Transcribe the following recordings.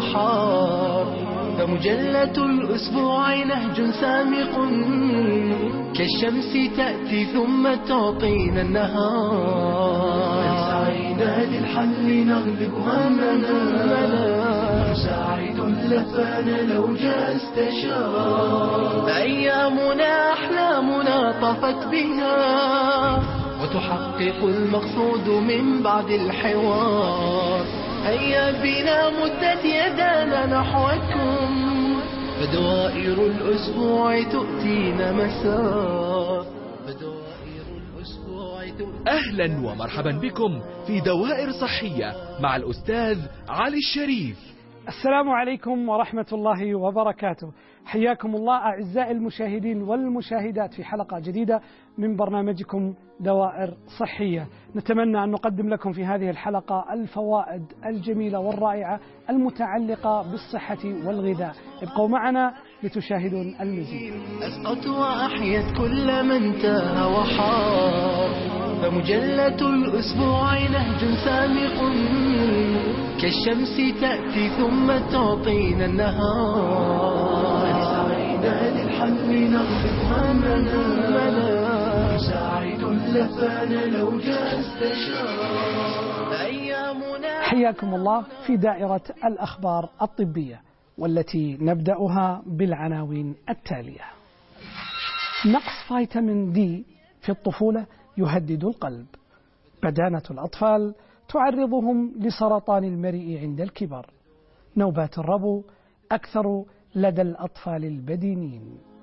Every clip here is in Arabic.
وحار، فمجلة الأسبوع نهج سامق كالشمس تأتي ثم تعطينا النهار. سعينا للحل نغلب همنا، ساعد لفانا لو جاء استشار. أيامنا أحلامنا طفت بها وتحقق المقصود من بعد الحوار. هيا بنا مدت يدانا نحوكم، فدوائر الأسبوع تؤتينا مسار. أهلا ومرحبا بكم في دوائر صحية مع الأستاذ علي الشريف. السلام عليكم ورحمة الله وبركاته. حياكم الله أعزائي المشاهدين والمشاهدات في حلقة جديدة من برنامجكم دوائر صحية. نتمنى أن نقدم لكم في هذه الحلقة الفوائد الجميلة والرائعة المتعلقة بالصحة والغذاء. ابقوا معنا لتشاهدون المزيد. أسقط وأحيت كل من تاه وحار، فمجلة الأسبوع نهج سامق كالشمس تأتي ثم تعطينا النهار. سعينا للحل نغفر همنا، ساعد لفانا لو جاء استشار. حياكم الله في دائرة الأخبار الطبية، والتي نبدأها بالعناوين التالية. نقص فيتامين دي في الطفولة يهدد القلب. بدانة الأطفال تعرضهم لسرطان المريء عند الكبر. نوبات الربو أكثر لدى الأطفال البدينين.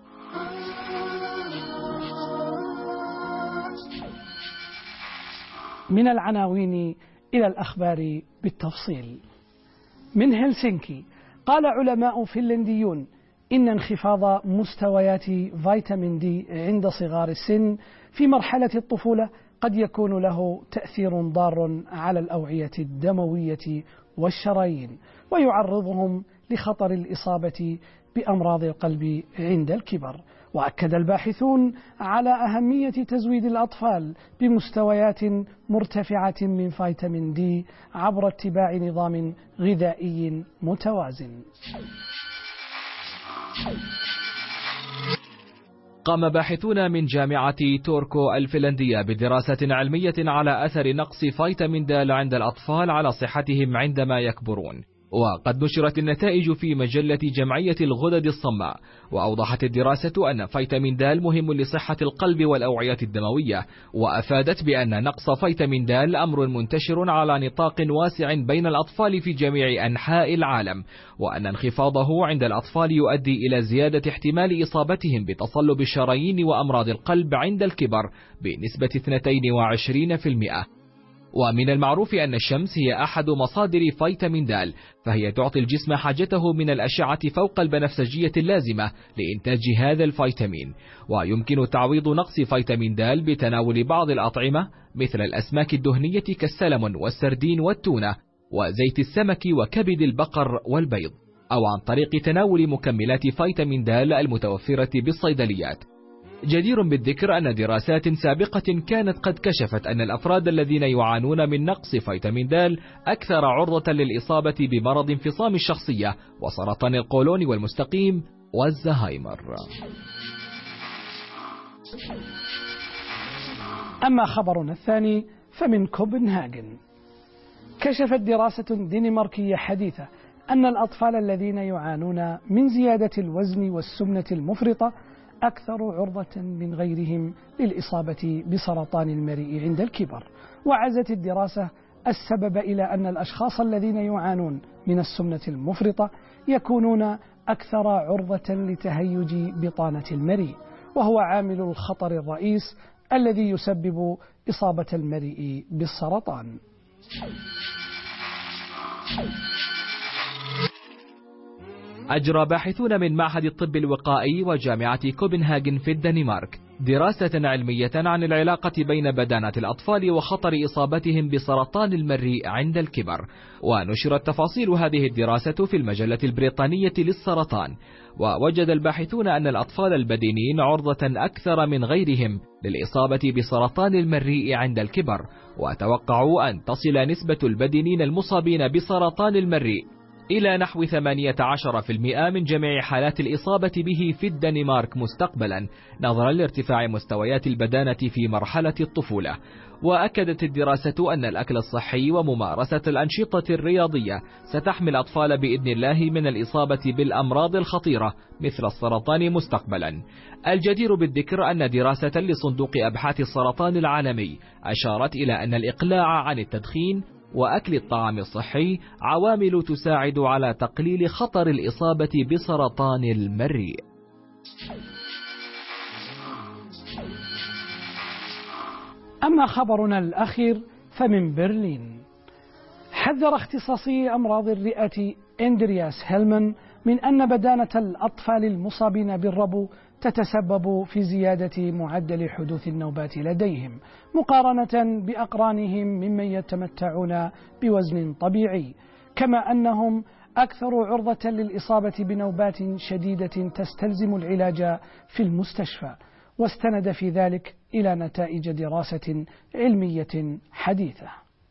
من العناوين إلى الأخبار بالتفصيل. من هلسنكي قال علماء فنلنديون إن انخفاض مستويات فيتامين دي عند صغار السن في مرحلة الطفولة قد يكون له تأثير ضار على الأوعية الدموية والشرايين، ويعرضهم لخطر الإصابة بأمراض القلب عند الكبر. وأكد الباحثون على أهمية تزويد الأطفال بمستويات مرتفعة من فيتامين دي عبر اتباع نظام غذائي متوازن. قام باحثون من جامعة توركو الفنلندية بدراسة علمية على أثر نقص فيتامين د عند الأطفال على صحتهم عندما يكبرون، وقد نشرت النتائج في مجلة جمعية الغدد الصماء. وأوضحت الدراسة أن فيتامين د مهم لصحة القلب والأوعية الدموية، وأفادت بأن نقص فيتامين د أمر منتشر على نطاق واسع بين الأطفال في جميع أنحاء العالم، وأن انخفاضه عند الأطفال يؤدي إلى زيادة احتمال إصابتهم بتصلب الشرايين وأمراض القلب عند الكبر بنسبة 22%. ومن المعروف أن الشمس هي أحد مصادر فيتامين د، فهي تعطي الجسم حاجته من الأشعة فوق البنفسجية اللازمة لإنتاج هذا الفيتامين. ويمكن تعويض نقص فيتامين د بتناول بعض الأطعمة مثل الأسماك الدهنية كالسلمون والسردين والتونة وزيت السمك وكبد البقر والبيض، أو عن طريق تناول مكملات فيتامين د المتوفرة بالصيدليات. جدير بالذكر أن دراسات سابقة كانت قد كشفت أن الأفراد الذين يعانون من نقص فيتامين د أكثر عرضة للإصابة بمرض انفصام الشخصية وسرطان القولون والمستقيم والزهايمر. أما خبرنا الثاني فمن كوبنهاجن. كشفت دراسة دنماركية حديثة أن الأطفال الذين يعانون من زيادة الوزن والسمنة المفرطة أكثر عرضة من غيرهم للإصابة بسرطان المريء عند الكبر. وعزت الدراسة السبب إلى أن الأشخاص الذين يعانون من السمنة المفرطة يكونون أكثر عرضة لتهيج بطانة المريء، وهو عامل الخطر الرئيس الذي يسبب إصابة المريء بالسرطان. أجرى باحثون من معهد الطب الوقائي وجامعة كوبنهاجن في الدنمارك دراسة علمية عن العلاقة بين بدانة الأطفال وخطر إصابتهم بسرطان المريء عند الكبر، ونشرت تفاصيل هذه الدراسة في المجلة البريطانية للسرطان. ووجد الباحثون أن الأطفال البدينين عرضة أكثر من غيرهم للإصابة بسرطان المريء عند الكبر، وتوقعوا أن تصل نسبة البدينين المصابين بسرطان المريء إلى نحو 18% من جميع حالات الإصابة به في الدنمارك مستقبلا، نظرا لارتفاع مستويات البدانة في مرحلة الطفولة. وأكدت الدراسة أن الأكل الصحي وممارسة الأنشطة الرياضية ستحمي الأطفال بإذن الله من الإصابة بالأمراض الخطيرة مثل السرطان مستقبلا. الجدير بالذكر أن دراسة لصندوق أبحاث السرطان العالمي أشارت إلى أن الإقلاع عن التدخين وأكل الطعام الصحي عوامل تساعد على تقليل خطر الإصابة بسرطان المريء. أما خبرنا الأخير فمن برلين. حذر اختصاصي أمراض الرئة إندرياس هيلمان من أن بدانة الأطفال المصابين بالربو تتسبب في زيادة معدل حدوث النوبات لديهم مقارنة بأقرانهم ممن يتمتعون بوزن طبيعي، كما أنهم أكثر عرضة للإصابة بنوبات شديدة تستلزم العلاج في المستشفى، واستند في ذلك إلى نتائج دراسة علمية حديثة.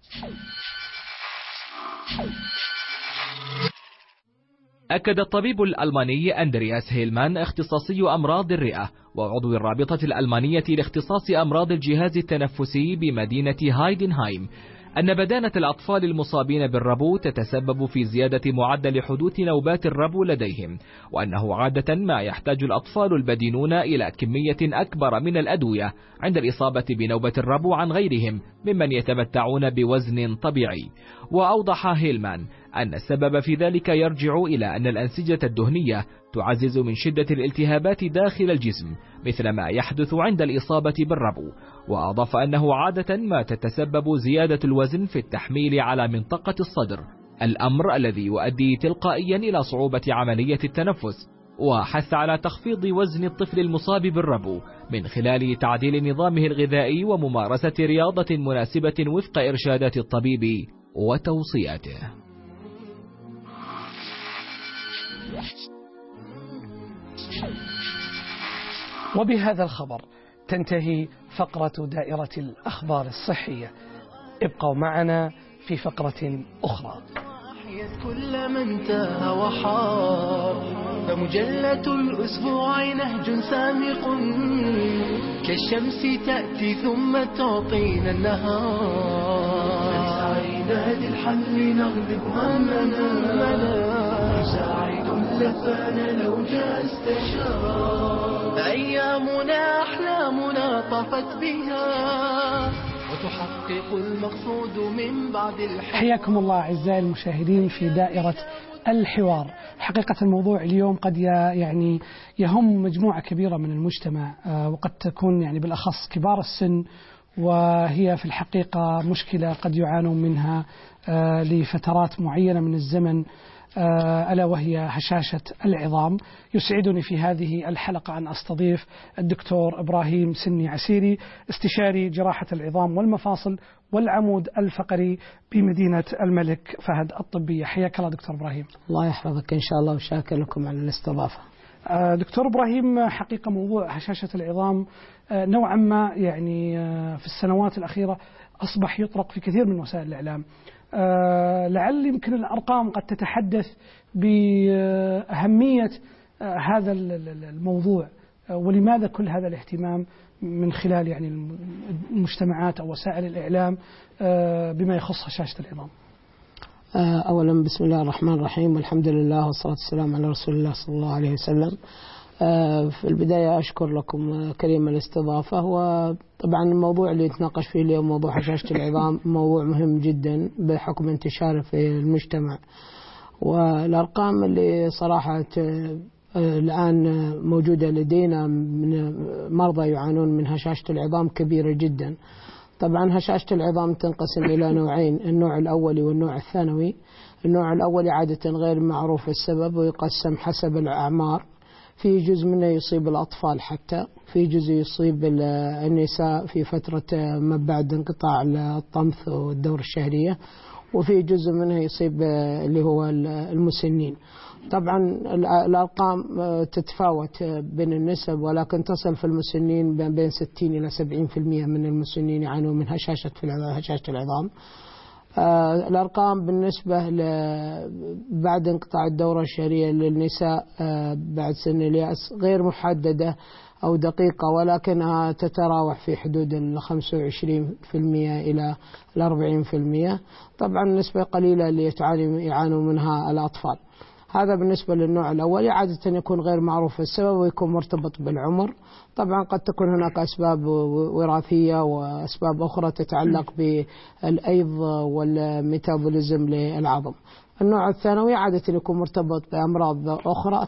أكد الطبيب الألماني أندرياس هيلمان اختصاصي أمراض الرئة وعضو الرابطة الألمانية لاختصاص أمراض الجهاز التنفسي بمدينة هايدنهايم أن بدانة الأطفال المصابين بالربو تتسبب في زيادة معدل حدوث نوبات الربو لديهم، وأنه عادة ما يحتاج الأطفال البدينون إلى كمية أكبر من الأدوية عند الإصابة بنوبة الربو عن غيرهم ممن يتمتعون بوزن طبيعي. وأوضح هيلمان أن السبب في ذلك يرجع إلى أن الأنسجة الدهنية تعزز من شدة الالتهابات داخل الجسم مثل ما يحدث عند الإصابة بالربو. وأضاف أنه عادة ما تتسبب زيادة الوزن في التحميل على منطقة الصدر، الأمر الذي يؤدي تلقائيا إلى صعوبة عملية التنفس. وحث على تخفيض وزن الطفل المصاب بالربو من خلال تعديل نظامه الغذائي وممارسة رياضة مناسبة وفق إرشادات الطبيب وتوصياته. وبهذا الخبر تنتهي فقرة دائرة الأخبار الصحية. ابقوا معنا في فقرة أخرى. كل من تاه وحار، فمجلة الأسبوع نهج سامق كالشمس تأتي ثم تعطينا النهار. سعينا للحل نغلب همنا، يساعد اللفان لو جاء استشار. أيامنا أحلامنا طفت بها وتحقق المقصود من بعد الحوار. حياكم الله أعزائي المشاهدين في دائرة الحوار. حقيقة الموضوع اليوم قد يعني يهم مجموعة كبيرة من المجتمع، وقد تكون يعني بالأخص كبار السن، وهي في الحقيقة مشكلة قد يعانون منها لفترات معينة من الزمن، ألا وهي هشاشة العظام. يسعدني في هذه الحلقة أن أستضيف الدكتور إبراهيم سني عسيري، استشاري جراحة العظام والمفاصل والعمود الفقري بمدينة الملك فهد الطبية. حياك الله دكتور إبراهيم. الله يحفظك إن شاء الله، وشاكر لكم على الاستضافة. دكتور إبراهيم، حقيقة موضوع هشاشة العظام نوعا ما يعني في السنوات الأخيرة أصبح يطرق في كثير من وسائل الإعلام. لعل يمكن الأرقام قد تتحدث بأهمية هذا الموضوع، ولماذا كل هذا الاهتمام من خلال يعني المجتمعات أو وسائل الإعلام بما يخص هشاشة العظام. أولا بسم الله الرحمن الرحيم، والحمد لله والصلاة والسلام على رسول الله صلى الله عليه وسلم. في البداية أشكر لكم كريم الاستضافة. وطبعا الموضوع اللي يتناقش فيه اليوم موضوع هشاشة العظام موضوع مهم جدا بحكم انتشاره في المجتمع، والأرقام اللي صراحة الآن موجودة لدينا من مرضى يعانون من هشاشة العظام كبيرة جدا. طبعا هشاشة العظام تنقسم إلى نوعين، النوع الأولي والنوع الثانوي. النوع الأولي عادة غير معروف السبب ويقسم حسب الأعمار، في جزء منه يصيب الأطفال، حتى في جزء يصيب النساء في فترة ما بعد انقطاع الطمث والدورة الشهرية، وفي جزء منه يصيب اللي هو المسنين. طبعا الأرقام تتفاوت بين النسب، ولكن تصل في المسنين بين 60 إلى 70% من المسنين يعانون من هشاشة العظام. الأرقام بالنسبة بعد انقطاع الدورة الشهرية للنساء بعد سن اليأس غير محددة أو دقيقة، ولكنها تتراوح في حدود 25% إلى 40%. طبعا نسبة قليلة اللي يعانوا منها الأطفال. هذا بالنسبة للنوع الأول، عادة يكون غير معروف السبب ويكون مرتبط بالعمر. طبعا قد تكون هناك أسباب وراثية وأسباب أخرى تتعلق بالأيض والميتابوليزم للعظم. النوع الثانوي عادة يكون مرتبط بأمراض أخرى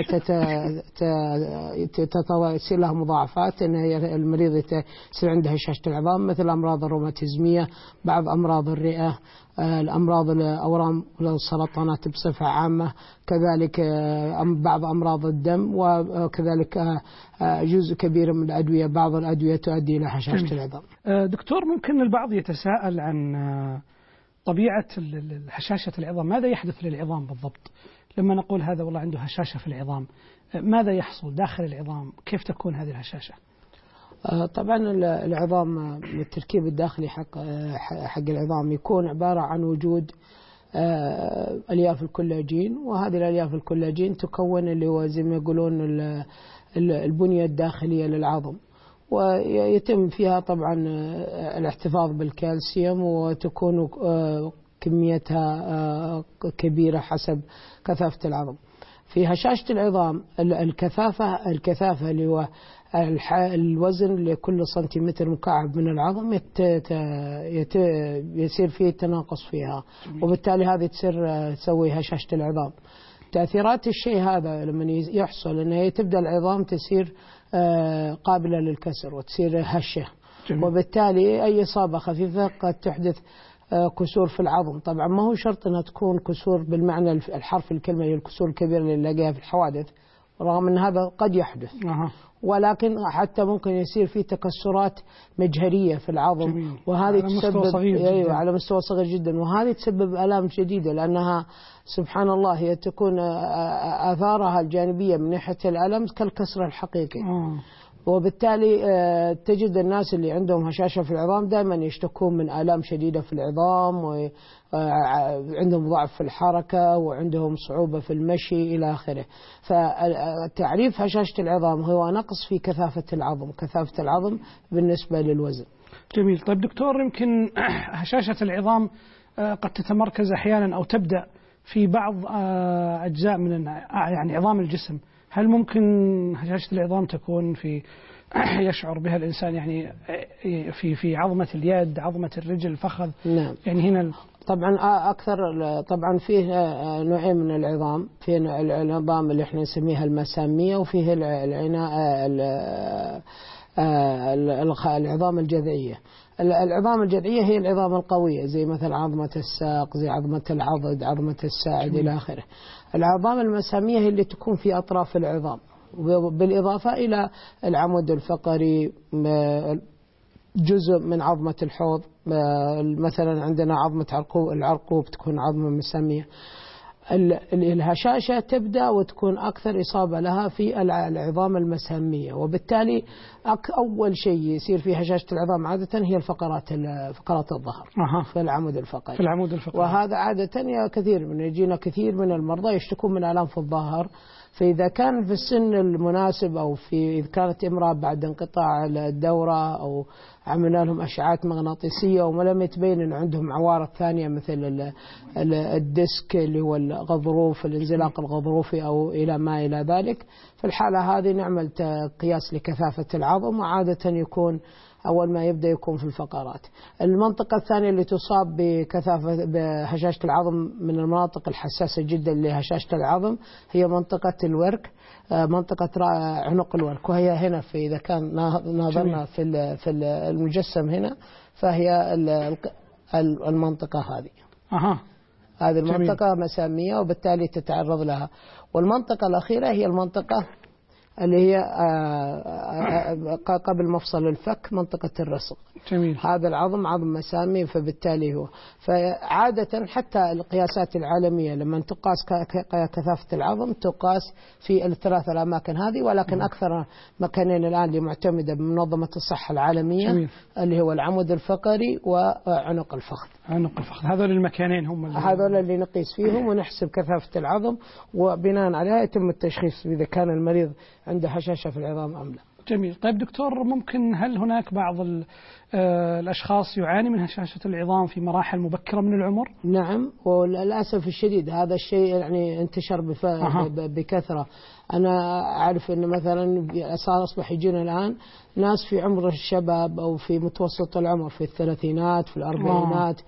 يصير لها مضاعفات، إن المريض يصير عنده هشاشة العظام، مثل الأمراض الروماتيزمية، بعض أمراض الرئة، الأمراض الأورام والسرطانات بصفة عامة، كذلك بعض أمراض الدم، وكذلك جزء كبير من الأدوية، بعض الأدوية تؤدي إلى هشاشة العظام. دكتور، ممكن البعض يتساءل عن طبيعة هشاشة العظام، ماذا يحدث للعظام بالضبط؟ لما نقول هذا والله عنده هشاشة في العظام، ماذا يحصل داخل العظام؟ كيف تكون هذه الهشاشة؟ طبعا العظام التركيب الداخلي حق العظام يكون عبارة عن وجود ألياف الكولاجين، وهذه الألياف الكولاجين تكون اللي هو زي ما يقولون البنية الداخلية للعظم، ويتم فيها طبعا الاحتفاظ بالكالسيوم، وتكون كميتها كبيرة حسب كثافة العظم. في هشاشة العظام الكثافة اللي هو الوزن لكل سنتيمتر مكعب من العظم يصير فيه تناقص فيها، وبالتالي هذه تسوي هشاشة العظام. تأثيرات الشيء هذا لما يحصل أنه تبدأ العظام تصير قابلة للكسر وتصير هشة، وبالتالي أي إصابة خفيفة قد تحدث كسور في العظم. طبعا ما هو شرط أنها تكون كسور بالمعنى الحرف الكلمة، هي الكسور الكبيرة اللي نلاقيها في الحوادث، رغم أن هذا قد يحدث. ولكن حتى ممكن يصير في تكسرات مجهرية في العظم، وهذه تسبب على مستوى صغير جدا، وهذه تسبب آلام شديدة، لأنها سبحان الله هي تكون آثارها الجانبية من ناحية الألم كالكسر الحقيقي. وبالتالي تجد الناس اللي عندهم هشاشة في العظام دائما يشتكون من آلام شديدة في العظام، وعندهم ضعف في الحركة، وعندهم صعوبة في المشي إلى آخره. فتعريف هشاشة العظام هو نقص في كثافة العظم بالنسبة للوزن. جميل. طيب دكتور، يمكن هشاشة العظام قد تتمركز أحيانا أو تبدأ في بعض أجزاء من يعني عظام الجسم. هل ممكن هشاشة العظام تكون يشعر بها الإنسان يعني في عظمة اليد، عظمة الرجل، الفخذ؟ نعم. يعني هنا طبعا طبعا فيه نوعين من العظام، في العظام اللي احنا نسميها المسامية، وفيه العظام الجذعية. العظام الجذعية هي العظام القوية، زي مثل عظمة الساق، زي عظمة العضد، عظمة الساعد إلى آخره. العظام المسامية هي اللي تكون في أطراف العظام، بالإضافة إلى العمود الفقري، جزء من عظمة الحوض، مثلا عندنا عظمة العرقوب تكون عظمة مسامية. الهشاشة تبدأ وتكون أكثر إصابة لها في العظام المسامية، وبالتالي أول شيء يصير في هشاشة العظام عادة هي فقرات الظهر في العمود الفقري. وهذا عادة يجينا كثير من المرضى يشتكون من آلام في الظهر. فإذا كان في السن المناسب، أو إذا كانت امرأة بعد انقطاع الدورة، أو عملنا لهم أشعات مغناطيسية ولم يتبين أن عندهم عوارض ثانية مثل الديسك اللي هو الغضروف، الانزلاق الغضروفي أو إلى ما إلى ذلك، في الحالة هذه نعمل قياس لكثافة العظم، وعادة يكون أول ما يبدأ يكون في الفقرات. المنطقة الثانية اللي تصاب بهشاشة العظم من المناطق الحساسة جدا لهشاشة العظم هي منطقة الورك، منطقة عنق الورك، وهي هنا إذا كان ناظرنا في المجسم هنا، فهي المنطقة هذه. هذه المنطقة مسامية، وبالتالي تتعرض لها. والمنطقة الأخيرة هي المنطقة اللي هي قبل مفصل الفك منطقة الرسغ. جميل. هذا العظم عظم مسامي، فبالتالي هو فعادة حتى القياسات العالمية لما تقاس كثافة العظم تقاس في الثلاث الأماكن هذه، ولكن أكثر مكانين الآن اللي معتمدة بمنظمة الصحة العالمية جميل. اللي هو العمود الفقري وعنق الفخذ. عنق الفخذ، هذول المكانين هم هذول اللي نقيس فيهم ونحسب كثافة العظم، وبناء عليها يتم التشخيص إذا كان المريض عنده هشاشة في العظام أم لا. جميل. طيب دكتور، ممكن هل هناك بعض الأشخاص يعاني من هشاشة العظام في مراحل مبكرة من العمر؟ نعم، وللأسف الشديد هذا الشيء يعني انتشر بكثرة. أنا أعرف أن مثلا أصبح يجينا الآن ناس في عمر الشباب أو في متوسط العمر، في الثلاثينات، في الأربعينات،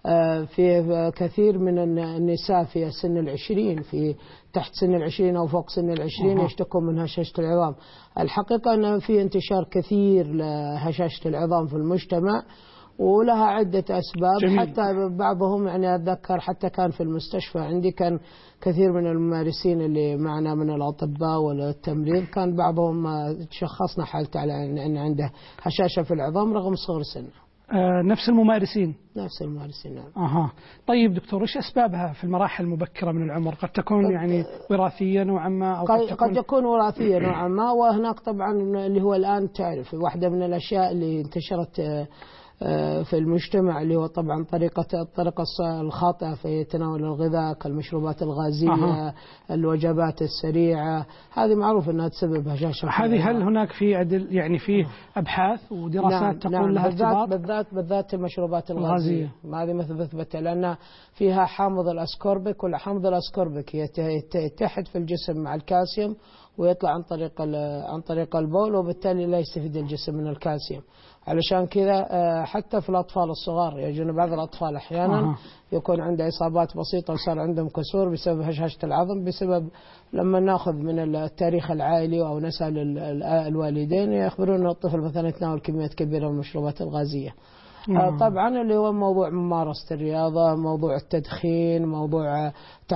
في كثير من النساء في سن العشرين، في تحت سن العشرين أو فوق سن العشرين يشتكون من هشاشة العظام. الحقيقة أن في انتشار كثير لهشاشة العظام في المجتمع، ولها عدة أسباب. جميل. حتى بعضهم يعني أتذكر حتى كان في المستشفى عندي كان كثير من الممارسين اللي معنا من الأطباء والتمريض كان بعضهم تشخصنا حالته على أن عنده هشاشة في العظام رغم صغر سنه. نفس الممارسين؟ نفس الممارسين، نعم. طيب دكتور، إيش أسبابها في المراحل المبكرة من العمر؟ قد تكون يعني وراثية نوعا ما، أو قد يكون وراثية نوعا ما. وهناك طبعا اللي هو الآن تعرف واحدة من الأشياء اللي انتشرت في المجتمع اللي هو طبعا الطريقة الخاطئة في تناول الغذاء كالمشروبات الغازية، الوجبات السريعة، هذه معروف أنها تسبب هشاشة. هذه هل هناك في يعني في أبحاث ودراسات تقول لها ارتباط؟ بالذات المشروبات الغازية هذه مثبتة لأن فيها حامض الأسكوربيك، والحامض الأسكوربيك يتحد في الجسم مع الكالسيوم ويطلع عن طريق البول، وبالتالي لا يستفيد الجسم من الكالسيوم. علشان كذا حتى في الأطفال الصغار يجون بعض الأطفال أحيانا يكون عنده إصابات بسيطة وصار عندهم كسور بسبب هشاشة العظم، بسبب لما نأخذ من التاريخ العائلي أو نسأل الوالدين يخبرون الطفل مثلا يتناول كميات كبيرة من المشروبات الغازية. طبعا اللي هو موضوع ممارسة الرياضة، موضوع التدخين، موضوع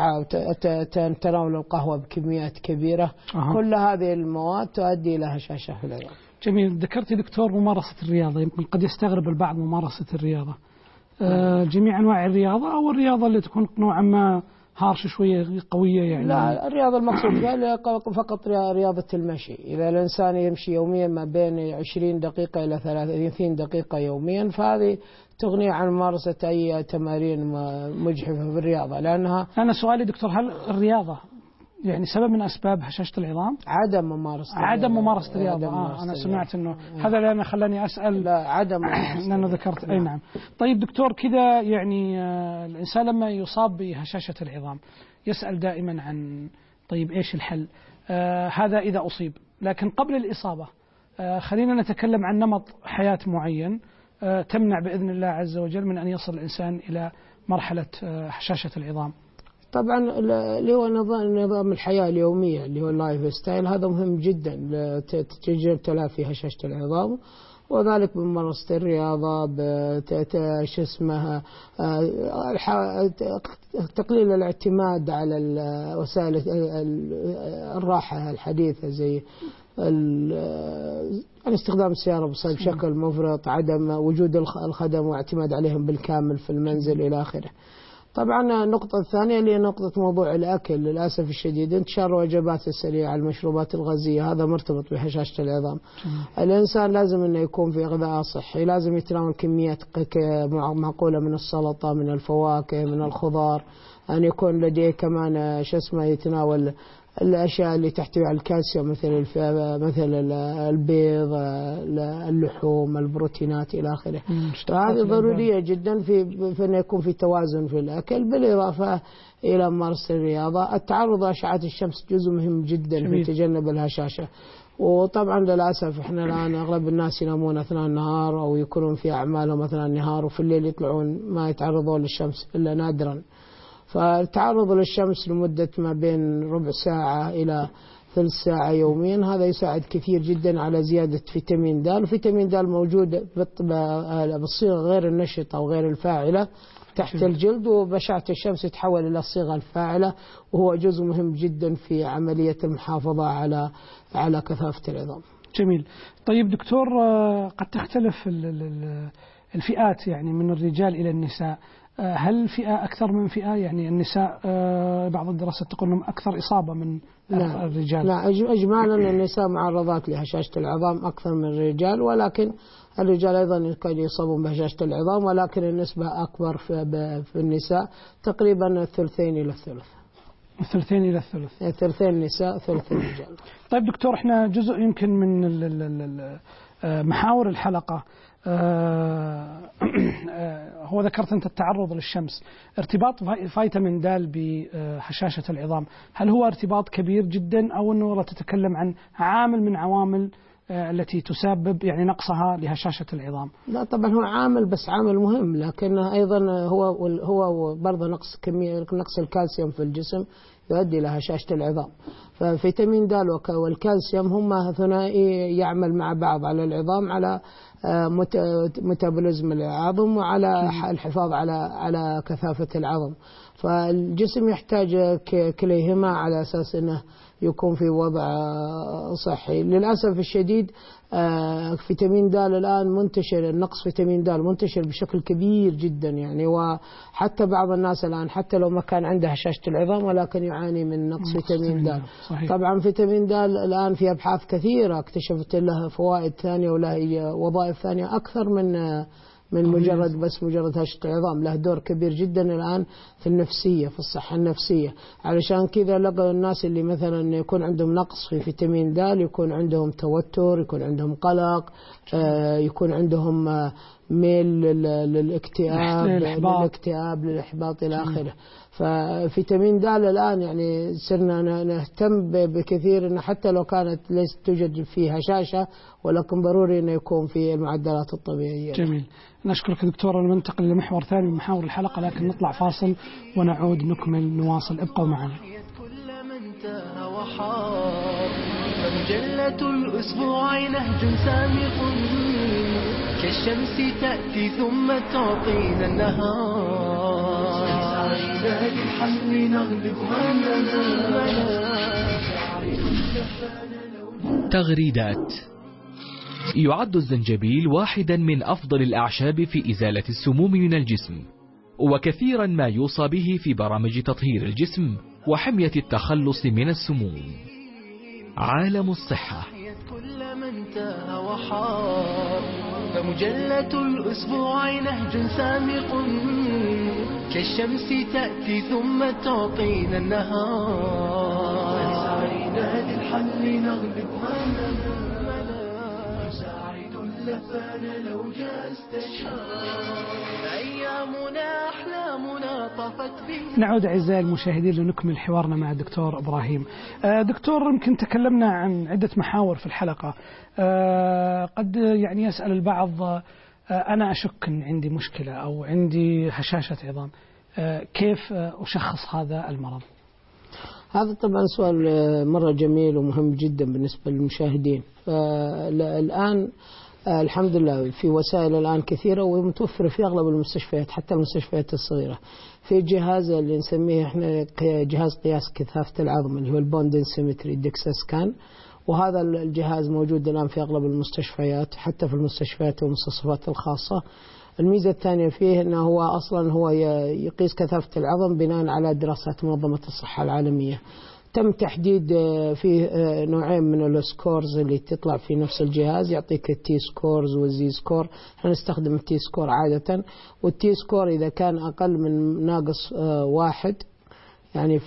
تناول القهوة بكميات كبيرة، كل هذه المواد تؤدي إلى هشاشة في العظام. جميل. ذكرت دكتور ممارسة الرياضة، يمكن قد يستغرب البعض ممارسة الرياضة، جميع أنواع الرياضة أو الرياضة اللي تكون نوعا ما هارش شوية قوية يعني؟ لا، الرياضة المقصود فيها فقط رياضة المشي. إذا الإنسان يمشي يوميا ما بين 20 دقيقة إلى 30 دقيقة يوميا، فهذه تغني عن ممارسة أي تمارين مجحفة في الرياضة. لأنها أنا سؤالي دكتور، هل الرياضة يعني سبب من أسباب هشاشة العظام؟ عدم ممارسة الرياضة. أنا سمعت أنه هذا اللي خلاني أسأل. لا، عدم لأنه ذكرت. أي نعم. طيب دكتور، كذا يعني الإنسان لما يصاب بهشاشة العظام يسأل دائما عن طيب إيش الحل؟ هذا إذا أصيب، لكن قبل الإصابة خلينا نتكلم عن نمط حياة معين تمنع بإذن الله عز وجل من أن يصل الإنسان إلى مرحلة هشاشة العظام. طبعا اللي هو نظام الحياة اليومية اللي هو اللايف ستايل، هذا مهم جدا لتجنب تلافي هشاشة العظام، وذلك بممارسة الرياضة، تقليل الاعتماد على وسائل الراحة الحديثة زي استخدام السيارة بشكل مفرط، عدم وجود الخدم واعتماد عليهم بالكامل في المنزل إلى آخره. طبعا النقطة الثانية اللي هي نقطة موضوع الأكل، للأسف الشديد انتشار الوجبات السريعة، المشروبات الغازية، هذا مرتبط بهشاشة العظام. الإنسان لازم أنه يكون في غذاء صحي، لازم يتناول كميات معقولة من السلطة، من الفواكه، من الخضار، أن يكون لديه كمان يتناول الأشياء اللي تحتوي على الكالسيوم مثل البيض، اللحوم، البروتينات إلى آخره. هذه ضرورية جدا في أن يكون في توازن في الأكل، بالإضافة إلى ممارسة الرياضة. التعرض لأشعة الشمس جزء مهم جدا في تجنب الهشاشة. وطبعا للأسف احنا الآن أغلب الناس ينامون أثناء النهار أو يكونون في أعمالهم أثناء النهار، وفي الليل يطلعون ما يتعرضون للشمس إلا نادرا. فالتعرض للشمس لمدة ما بين ربع ساعة إلى ثلث ساعة يوميا هذا يساعد كثير جدا على زيادة فيتامين د. الفيتامين د موجود بالصيغة غير النشطة أو غير الفاعلة، تحت الجلد، وبأشعة الشمس يتحول إلى الصيغة الفاعلة، وهو جزء مهم جدا في عملية المحافظة على كثافة العظام. جميل. طيب دكتور، قد تختلف الفئات يعني من الرجال إلى النساء، هل فئة أكثر من فئة؟ يعني النساء بعض الدراسات تقول أنهم أكثر إصابة من الرجال. لا، إجمالا النساء معرضات لهشاشة العظام أكثر من الرجال، ولكن الرجال أيضا قد يصابون بهشاشة العظام، ولكن النسبة أكبر في النساء، تقريبا الثلثين إلى الثلث. الثلثين إلى الثلث. ثلثين نساء ثلث الرجال. طيب دكتور، احنا جزء يمكن من محاور الحلقة هو ذكرت أنت التعرض للشمس. ارتباط فيتامين د بهشاشة العظام، هل هو ارتباط كبير جدا، أو أنه والله تتكلم عن عامل من عوامل التي تسبب يعني نقصها لهشاشة العظام؟ لا طبعا هو عامل، بس عامل مهم، لكنه أيضا هو برضه نقص الكالسيوم في الجسم يؤدي إلى هشاشة العظام. ففيتامين د والكالسيوم هم ثنائي يعمل مع بعض على العظام، على ميتابوليزم العظم، وعلى الحفاظ على كثافة العظم. فالجسم يحتاج كليهما على أساس أنه يكون في وضع صحي. للأسف الشديد فيتامين د الآن منتشر، النقص فيتامين د منتشر بشكل كبير جدا يعني، وحتى بعض الناس الآن حتى لو ما كان عنده هشاشة العظام ولكن يعاني من نقص فيتامين د. طبعا فيتامين د الآن في أبحاث كثيرة اكتشفت له فوائد ثانية وله وظائف ثانية أكثر من مجرد هشاشة العظام. له دور كبير جدا الآن في النفسية، في الصحة النفسية. علشان كذا لقوا الناس اللي مثلا يكون عندهم نقص في فيتامين د يكون عندهم توتر، يكون عندهم قلق، يكون عندهم ميل للاكتئاب للإحباط إلى آخره. ففيتامين د الآن يعني صرنا نهتم بكثير، إنه حتى لو كانت ليست توجد فيه هشاشة، ولكن ضروري إنه يكون في المعدلات الطبيعية. جميل. نشكرك دكتور. ننتقل لمحور ثاني من محاور الحلقة، لكن نطلع فاصل ونعود نكمل نواصل. ابقوا معنا. كل من تاه وحار، فمجلة الأسبوع نهج سامق كالشمس تأتي ثم تعطينا النهار. سعينا للحل نغلب همنا. تغريدات. يعد الزنجبيل واحدا من أفضل الأعشاب في إزالة السموم من الجسم، وكثيرا ما يوصى به في برامج تطهير الجسم وحمية التخلص من السموم. عالم الصحة. كل من تاه وحار، فمجلة الأسبوع نهج سامق كالشمس تأتي ثم تعطينا النهار. سعينا للحل نغلب همنا، يساعد اللفان لو جاء استشار. أيامنا أحلامنا طفت به. نعود أعزائي المشاهدين لنكمل حوارنا مع الدكتور إبراهيم. دكتور، يمكن تكلمنا عن عدة محاور في الحلقة. قد يعني يسأل البعض، أنا أشك أن عندي مشكلة أو عندي هشاشة عظام، كيف أشخص هذا المرض؟ هذا طبعا سؤال مرة جميل ومهم جدا بالنسبة للمشاهدين. الآن الحمد لله في وسائل الآن كثيرة ومتوفرة في أغلب المستشفيات، حتى المستشفيات الصغيرة، في جهاز اللي نسميه احنا جهاز قياس كثافة العظم اللي هو البون دنسيمتري ديكسا سكان، وهذا الجهاز موجود الآن في أغلب المستشفيات، حتى في المستشفيات والمستشفيات الخاصة. الميزة الثانية فيه أنه هو أصلا هو يقيس كثافة العظم بناء على دراسات منظمة الصحة العالمية. تم تحديد فيه نوعين من السكورز اللي تطلع في نفس الجهاز، يعطيك التي سكورز والزي سكور. نستخدم التي سكور عادة، والتي سكور إذا كان أقل من ناقص 1 يعني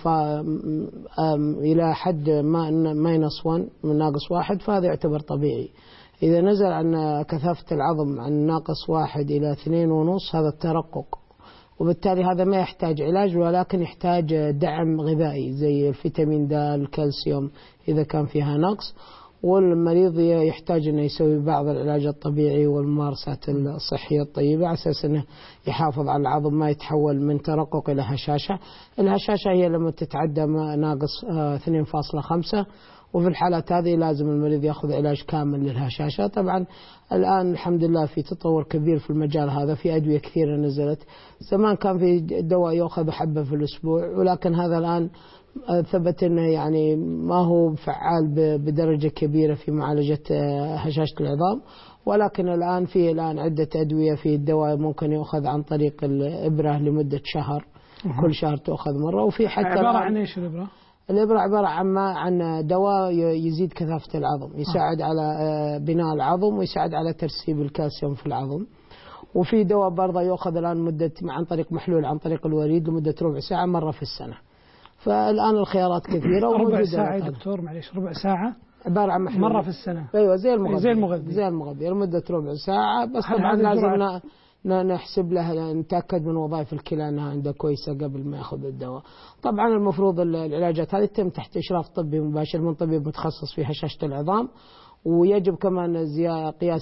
إلى حد ماينس 1 من ناقص 1 فهذا يعتبر طبيعي. إذا نزل عن كثافة العظم عن ناقص 1 إلى 2.5 هذا الترقق، وبالتالي هذا ما يحتاج علاج ولكن يحتاج دعم غذائي زي الفيتامين د، الكالسيوم إذا كان فيها نقص، والمريض يحتاج أنه يسوي بعض العلاج الطبيعي والممارسات الصحية الطيبة على أساس أنه يحافظ على العظم ما يتحول من ترقق إلى هشاشة. الهشاشة هي لما تتعدى ناقص 2.5، وفي الحالات هذه لازم المريض يأخذ علاج كامل للهشاشة. طبعا الآن الحمد لله في تطور كبير في المجال هذا، في أدوية كثيرة نزلت. زمان كان في دواء يأخذ حبة في الأسبوع، ولكن هذا الآن ثبت أنه يعني ما هو فعال بدرجة كبيرة في معالجة هشاشة العظام. ولكن الآن في عدة أدوية. في الدواء ممكن يأخذ عن طريق الإبرة لمدة شهر، كل شهر تأخذ مرة. وفي حتى عبارة عن إيش الإبرة؟ الإبرة عبارة عن دواء يزيد كثافة العظم، يساعد على بناء العظم ويساعد على ترسيب الكالسيوم في العظم. وفي دواء برضه يأخذ الآن عن طريق محلول عن طريق الوريد لمدة ربع ساعة مرة في السنة. فالآن الخيارات كثيرة. ربع ساعة يا دكتور معليش، ربع ساعة عبارة عن محلول مرة في السنة. أيوة زي المغذي لمدة ربع ساعة بس. طبعا لازم نحسب له، نتأكد من وظائف الكلى أنها عنده كويسة قبل ما يأخذ الدواء. طبعا المفروض العلاجات هذه تتم تحت إشراف طبي مباشر من طبيب متخصص في هشاشة العظام. ويجب كمان قياس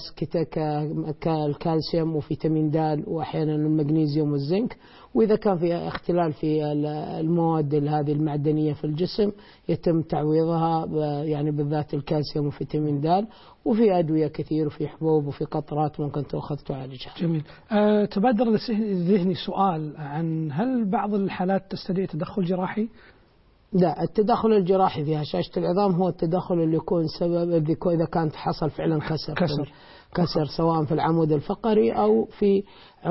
كالكالسيوم وفيتامين د وأحيانا المغنيسيوم والزنك. وإذا كان في اختلال في المواد هذه المعدنية في الجسم يتم تعويضها، يعني بالذات الكالسيوم وفيتامين د. وفي أدوية كثير وفي حبوب وفي قطرات ممكن تأخذ تعالجها. جميل. تبادر لذهني سؤال عن هل بعض الحالات تستدعي تدخل جراحي؟ لا، التدخل الجراحي في هشاشة العظام هو التدخل اللي يكون سبب إذا كانت حصل فعلا كسر سواء في العمود الفقري أو في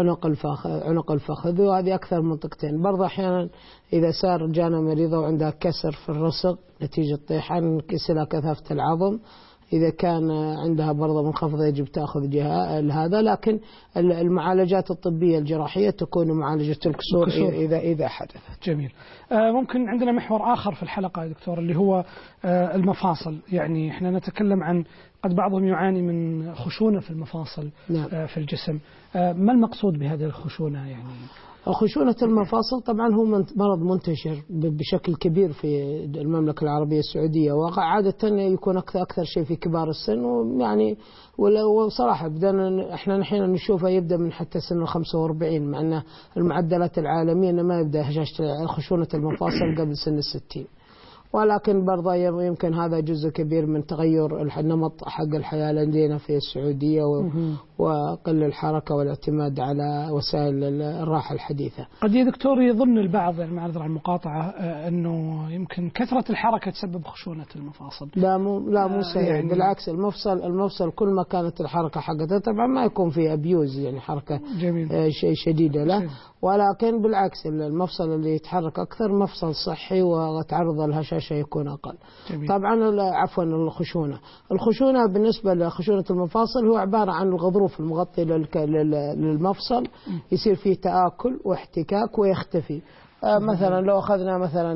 عنق الفخذ. وهذه أكثر منطقتين. برضه أحيانا إذا جانا مريضة وعندها كسر في الرسغ نتيجة طيحان كسر كثافة العظم، إذا كان عندها برضه منخفضة يجب تأخذ هذا. لكن المعالجات الطبية الجراحية تكون معالجة الكسور إذا حدثت. جميل. ممكن عندنا محور آخر في الحلقة يا دكتور اللي هو المفاصل. يعني إحنا نتكلم عن قد بعضهم يعاني من خشونة في المفاصل. نعم. في الجسم. ما المقصود بهذه الخشونة يعني؟ خشونة المفاصل طبعا هو مرض منتشر بشكل كبير في المملكة العربية السعودية، وعادة يكون أكثر شيء في كبار السن. ويعني وصراحة بدأنا احنا نحن نشوفه يبدأ من حتى سن 45، مع أن المعدلات العالمية أنه ما يبدأ هشاشة خشونة المفاصل قبل سن 60. ولكن برضه يمكن هذا جزء كبير من تغير النمط حق الحياة لدينا في السعودية وقل الحركة والاعتماد على وسائل الراحة الحديثة. قد يا دكتور يظن البعض، يعني معذرة عن المقاطعة، أنه يمكن كثرة الحركة تسبب خشونة المفاصل. لا مو صحيح. يعني بالعكس، المفصل كل ما كانت الحركة حقته طبعا ما يكون في أبيوز، يعني حركة شديدة له. ولكن بالعكس المفصل اللي يتحرك أكثر مفصل صحي وتعرض الهشاشة يكون أقل. جميل. طبعا عفوا الخشونة بالنسبة لخشونة المفاصل هو عبارة عن الغضروف المغطي للمفصل يصير فيه تآكل واحتكاك ويختفي. مثلا لو أخذنا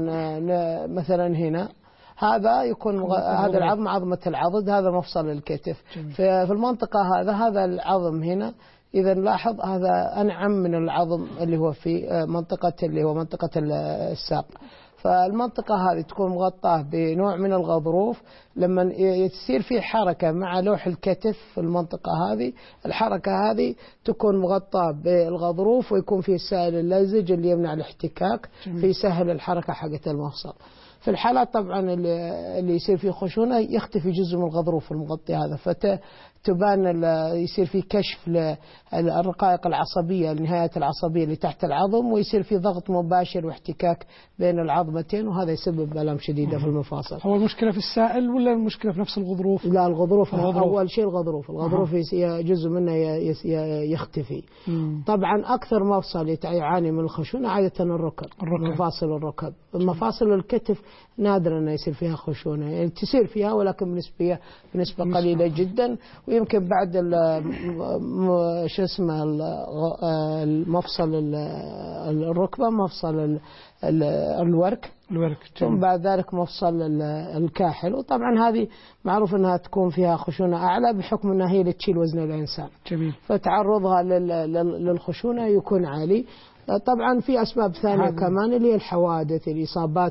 مثلا هنا هذا يكون هذا العظم عظمة العضد، هذا مفصل الكتف. في المنطقة هذا العظم هنا إذا نلاحظ هذا أنعم من العظم اللي هو في منطقة الساق. فالمنطقة هذه تكون مغطاة بنوع من الغضروف. لما يصير في حركة مع لوح الكتف في المنطقة هذه، الحركة هذه تكون مغطاة بالغضروف ويكون فيه السائل اللزج اللي يمنع الاحتكاك فيسهل الحركة حقت المفصل. في الحالات طبعا اللي يصير فيه خشونة يختفي جزء من الغضروف المغطي هذا، فتبان يصير فيه كشف للرقائق العصبية، النهايات العصبية اللي تحت العظم، ويصير فيه ضغط مباشر واحتكاك بين العظمتين، وهذا يسبب آلام شديدة في المفاصل. هو المشكلة في السائل ولا المشكلة في نفس الغضروف؟ لا، الغضروف. أول شيء الغضروف جزء منه يختفي. طبعا أكثر مفصل يعاني من الخشونة عادة الركب. مفاصل الركب. مفاصل الكتف نادرا أن يصير فيها خشونة، يعني تصير فيها ولكن بنسبة قليلة جدا. ويمكن بعد المفصل الركبة مفصل الورك ثم بعد ذلك مفصل الكاحل. وطبعا هذه معروف أنها تكون فيها خشونة أعلى بحكم أنها هي اللي تشيل وزن الإنسان. جميل. فتعرضها للخشونة يكون عالي. طبعا في أسباب ثانية كمان اللي هي الحوادث، الإصابات،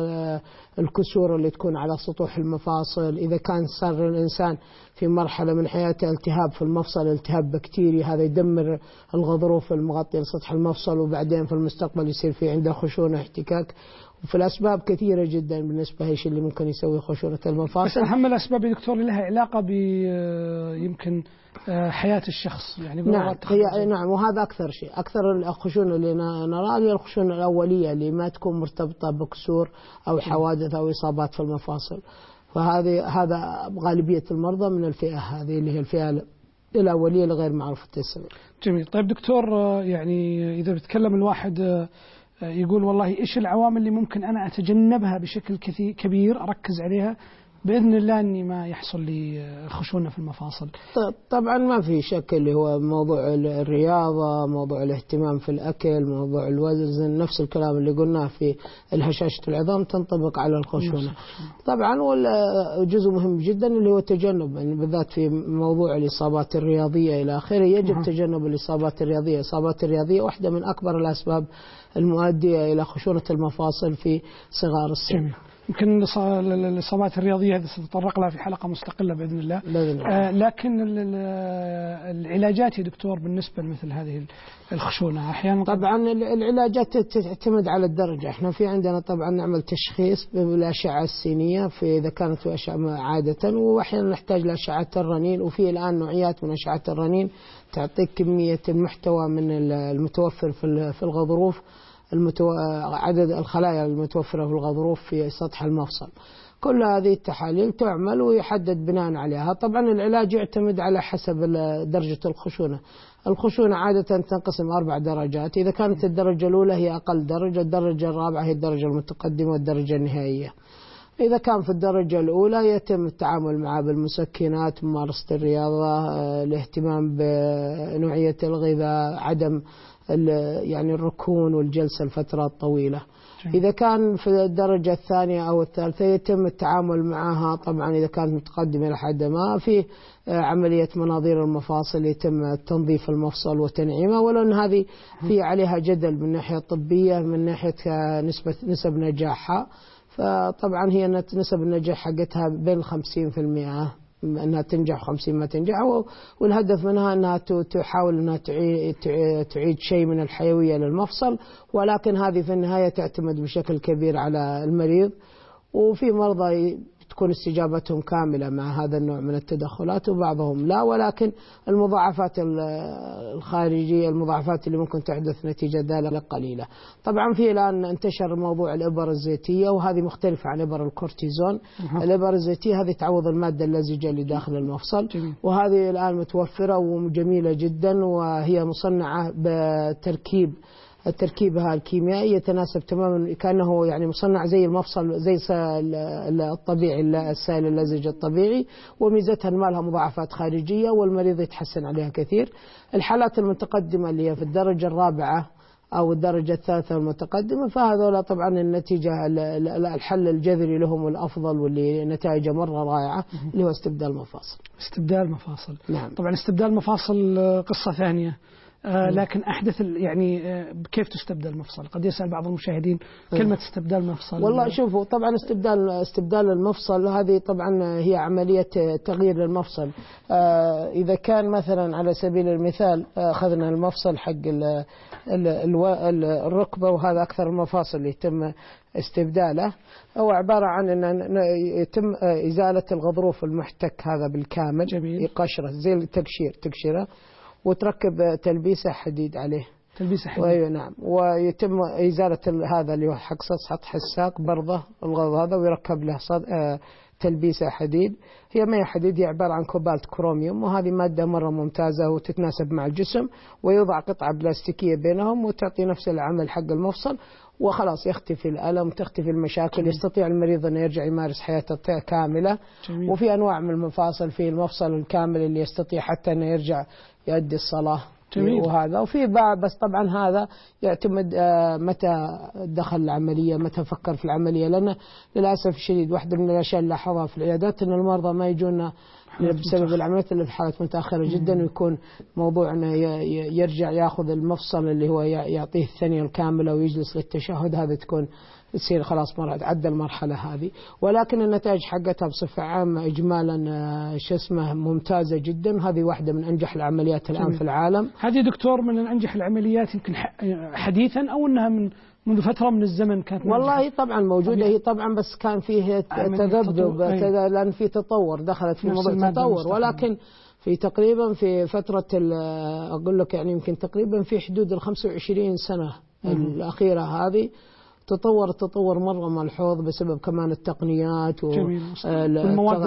الكسور اللي تكون على سطوح المفاصل. إذا كان صار الإنسان في مرحلة من حياته التهاب في المفصل، التهاب بكتيري، هذا يدمر الغضروف المغطي لسطح المفصل، وبعدين في المستقبل يصير في عنده خشونة، احتكاك. وفي الأسباب كثيرة جدا بالنسبة لإيش اللي ممكن يسوي خشونة المفاصل. بس أهم الأسباب يا دكتور لها علاقة ب يمكن حياة الشخص، يعني نعم، وهذا أكثر شيء. أكثر الخشونة اللي نراها هي الخشونة الأولية اللي ما تكون مرتبطة بكسور أو حوادث أو إصابات في المفاصل. هذا غالبية المرضى من الفئة هذه اللي هي الفئة الأولية لغير معروفة السبب. جميل. طيب دكتور، يعني إذا بتكلم الواحد يقول والله إيش العوامل اللي ممكن أنا أتجنبها بشكل كبير، أركز عليها بإذن الله أني ما يحصل لي خشونة في المفاصل؟ طبعا ما في شك اللي هو موضوع الرياضة، موضوع الاهتمام في الأكل، موضوع الوزن، نفس الكلام اللي قلناه في الهشاشة العظام تنطبق على الخشونة. طبعا وجزء مهم جدا اللي هو التجنب، يعني بالذات في موضوع الإصابات الرياضية إلى آخره يجب تجنب الإصابات الرياضية. الإصابات الرياضية واحدة من أكبر الأسباب المؤدية إلى خشونة المفاصل في صغار السن. يمكن الإصابات الرياضية هذه سنتطرق لها في حلقة مستقلة بإذن الله. لكن العلاجات يا دكتور بالنسبة لمثل هذه الخشونة أحيانا طبعا العلاجات تعتمد على الدرجة. احنا في عندنا طبعا نعمل تشخيص بالأشعة السينية في إذا كانت في أشعة عادة، وأحيانا نحتاج لأشعة الرنين، وفي الآن نوعيات من أشعة الرنين تعطيك كمية المحتوى من المتوفر في الغضروف، عدد الخلايا المتوفرة في الغضروف في سطح المفصل. كل هذه التحاليل تعمل ويحدد بناء عليها. طبعا العلاج يعتمد على حسب درجة الخشونة. الخشونة عادة تنقسم 4 درجات. إذا كانت الدرجة الأولى هي أقل درجة، الدرجة الرابعة هي الدرجة المتقدمة، والدرجة النهائية. إذا كان في الدرجة الأولى يتم التعامل معه بالمسكنات، ممارسة الرياضة، الاهتمام بنوعية الغذاء، عدم يعني الركون والجلسة لفترات طويلة. إذا كان في الدرجة الثانية أو الثالثة يتم التعامل معها. طبعا إذا كانت متقدمة لحد ما في عملية مناظير المفاصل، يتم تنظيف المفصل وتنعيمه، ولو أن هذه في عليها جدل من ناحية طبية، من ناحية نسب نجاحها. فطبعا هي نسب النجاح حقتها بين 50%، أنها تنجح 50 ما تنجح، والهدف منها أنها تحاول أنها تعيد شيء من الحيوية للمفصل، ولكن هذه في النهاية تعتمد بشكل كبير على المريض. وفي مرضى تكون استجابتهم كاملة مع هذا النوع من التدخلات، وبعضهم لا، ولكن المضاعفات الخارجية، المضاعفات اللي ممكن تحدث نتيجة ذلك قليلة. طبعا في الآن انتشر موضوع الإبر الزيتية، وهذه مختلفة عن إبر الكورتيزون. الإبر الزيتية هذه تعوض المادة اللزجة اللي داخل المفصل، وهذه الآن متوفرة وجميلة جدا، وهي مصنعة تركيبها الكيميائي يتناسب تماما، كأنه يعني مصنع زي المفصل، زي الطبيعي، السائل اللزج الطبيعي. وميزتها ما لها مضاعفات خارجية، والمريض يتحسن عليها كثير. الحالات المتقدمة اللي هي في الدرجة الرابعة أو الدرجة الثالثة المتقدمة، فهذولا طبعا النتيجة الحل الجذري لهم والأفضل واللي نتائجه مرة رائعة اللي هو استبدال مفاصل. استبدال مفاصل. نعم. طبعا استبدال مفاصل قصة ثانية. لكن أحدث يعني كيف تستبدل المفصل؟ قد يسأل بعض المشاهدين كلمة استبدال مفصل. والله شوفوا، طبعا استبدال المفصل هذه طبعا هي عملية تغيير للمفصل. إذا كان مثلا على سبيل المثال أخذنا المفصل حق الركبة، وهذا أكثر المفاصل اللي يتم استبداله، هو عبارة عن أن يتم إزالة الغضروف المحتك هذا بالكامل. جميل. قشرة زي تقشيرة، وتركب تلبيسة حديد عليه. تلبيسة حديد. أيوة نعم. ويتم إزالة هذا اللي هو حق سطح الساق برضه الغض هذا، ويركب له تلبيسة حديد. هي ما هي حديد، هي عبارة عن كوبالت كروميوم، وهذه مادة مرة ممتازة وتتناسب مع الجسم، ويوضع قطعة بلاستيكية بينهم وتعطي نفس العمل حق المفصل، وخلاص يختفي الألم، تختفي المشاكل. يستطيع المريض أن يرجع يمارس حياته كاملة. جميل. وفي أنواع من المفاصل، في المفصل الكامل اللي يستطيع حتى أن يرجع يؤدي الصلاة جميل. وهذا وفي بس طبعا هذا يعتمد متى دخل العملية، متى فكر في العملية، لأن للأسف الشديد واحدة من الأشياء اللي لاحظها في العيادات أن المرضى ما يجونا بسبب العمليات اللي في حالات متأخرة جدا، ويكون موضوع أنه يرجع يأخذ المفصل اللي هو يعطيه الثانية الكاملة ويجلس للتشهد، هذا تكون تصير خلاص عدى المرحلة هذه. ولكن النتائج حقتها بصفة عامة إجمالا ممتازة جدا. هذه واحدة من أنجح العمليات الآن في العالم. هذه دكتور من أنجح العمليات يمكن حديثا، أو أنها منذ فترة من الزمن كانت والله طبعا موجودة هي طبعا، بس كان فيه تذبذب لأن في تطور، دخلت في موضوع تطور. ولكن في تقريبا في فترة أقول لك يعني يمكن تقريبا في حدود 25 سنة الأخيرة هذه تطور مرة ملحوظ بسبب كمان التقنيات والمواد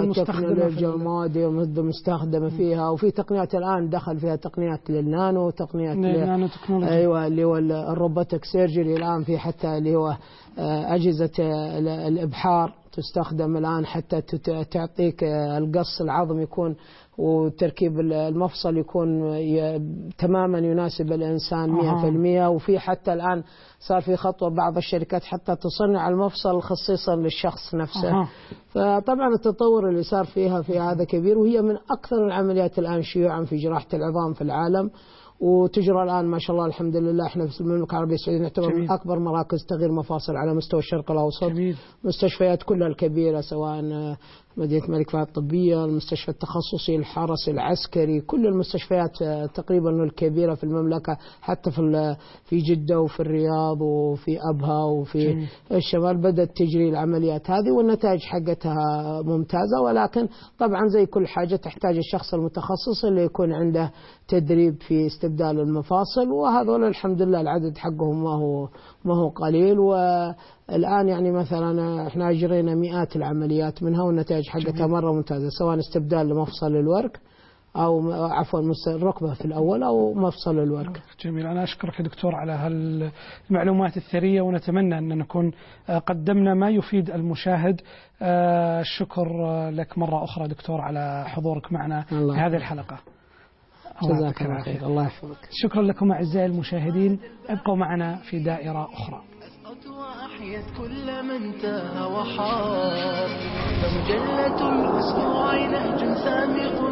المستخدمة فيها. وفي تقنيات الآن دخل فيها تقنيات للنانو، تقنيات أيوة اللي هو الروبوتك سيرجري. الآن في حتى اللي هو أجهزة الإبحار تستخدم الآن حتى تعطيك القص العظم يكون وتركيب المفصل يكون تماما يناسب الإنسان 100%. وفي حتى الآن صار في خطوة بعض الشركات حتى تصنع المفصل خصيصا للشخص نفسه. فطبعا التطور اللي صار فيها في هذا كبير، وهي من أكثر العمليات الآن شيوعا في جراحة العظام في العالم، وتجرى الآن ما شاء الله الحمد لله. احنا في المملكة العربية السعودية نعتبر من أكبر مراكز تغيير مفاصل على مستوى الشرق الأوسط. مستشفيات كلها الكبيرة سواء مدينة الملك فهد الطبية، المستشفى التخصصي، الحرس العسكري، كل المستشفيات تقريبا الكبيرة في المملكة، حتى في جدة وفي الرياض وفي أبها وفي الشمال بدأت تجري العمليات هذه، والنتائج حقتها ممتازة. ولكن طبعا زي كل حاجة تحتاج الشخص المتخصص اللي يكون عنده تدريب في استبدال المفاصل، وهذول الحمد لله العدد حقهم ما هو قليل. والآن يعني مثلا احنا أجرينا مئات العمليات منها، والنتائج حقتها مرة ممتازة، سواء استبدال لمفصل الورك أو عفوا الركبة في الأول أو مفصل الورك. جميل. أنا أشكرك يا دكتور على هالمعلومات الثرية، ونتمنى أن نكون قدمنا ما يفيد المشاهد. الشكر لك مرة أخرى دكتور على حضورك معنا في هذه الحلقة. جزاك الله خير. الله يحفظك. شكرا لكم أعزائي المشاهدين، ابقوا معنا في دائرة أخرى. وأحيت كل من تاه وحار، فمجلة الأسبوع نهج سامق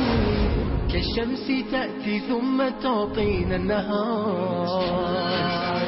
كالشمس تأتي ثم تعطينا النهار.